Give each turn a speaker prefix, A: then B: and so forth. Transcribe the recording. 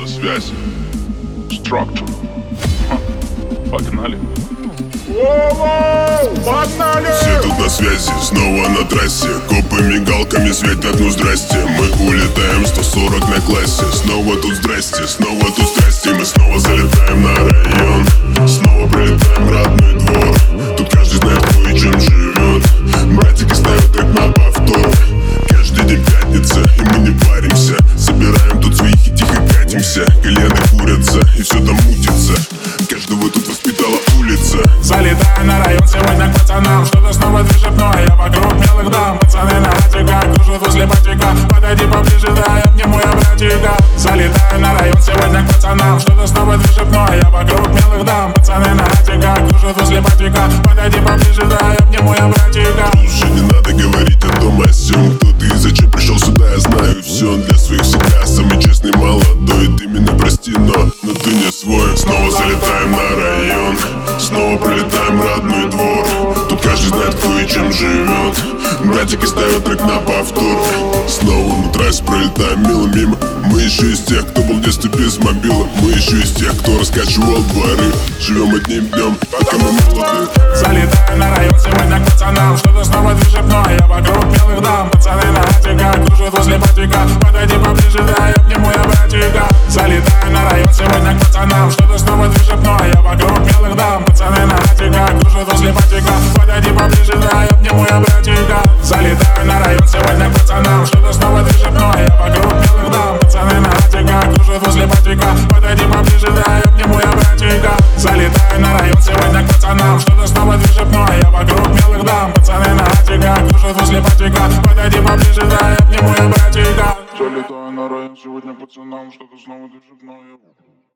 A: на связи. Structure. Погнали.
B: Погнали!
C: Все тут на связи, снова на трассе. Копы мигалками светят, ну здрасте. Мы улетаем 140 на классе. Снова тут здрасте, снова тут здрасте. Мы снова залетаем на район. Снова прилетаем в родной двор. Тут каждый знает, кто и чем живет. Братики ставят трек на повтор. Каждый день пятница, и мы не паримся. Собираем тут своих и тихо катимся. Кальяны курятся, и все там мутится. Каждого тут воспитала улица.
B: Залетаю на район сегодня к пацанам. Что-то снова движет мной, я вокруг милых дам. Пацаны на ратиках, кружат возле батика. Подойди поближе, да, я обниму я братика. Залетаю на район сегодня к пацанам. Что-то снова движет мной, я вокруг милых дам. Пацаны на ратиках, кружат возле батика. Подойди поближе, да, я обниму я братика.
C: Уже не надо говорить о том, о сём. Кто ты и зачем пришел сюда, я знаю все. Он для своих всегда самый честный, молодой. Ты меня прости, но ты не свой. Снова залетаем на район. Снова прилетаем в родной двор. Тут каждый знает, кто и чем живет. Братики ставят трек на повтор. Снова на трассе пролетаем мило мимо. Мы еще из тех, кто был в детстве без мобила. Мы еще из тех, кто раскачивал дворы. Живем одним днем, пока мы молоды.
B: Залетаю на район сегодня к пацанам. Что-то снова движет мной, я вокруг милых дам. Пацаны на ратиках, кружат возле батика. Подойди поближе, да, я обниму я братика. Залетаю на район сегодня к пацанам. Что-то снова движет мной, я вокруг милых дам. Пацаны на ратиках, кружат возле батика. Подойди поближе, да, я обниму я братика. Залетаю на район сегодня к пацанам. Что-то снова движет мной, я вокруг милых дам. Пацаны на ратиках, кружат возле батика. Подойди поближе, да, я обниму я братика. Залетаю на район сегодня к пацанам. Что-то снова движет мной, я вокруг милых дам. Пацаны на ратиках, кружат возле батика. Подойди поближе, да, я обниму я братика.
A: Залетаю на район сегодня пацанам. Что-то снова движет мной.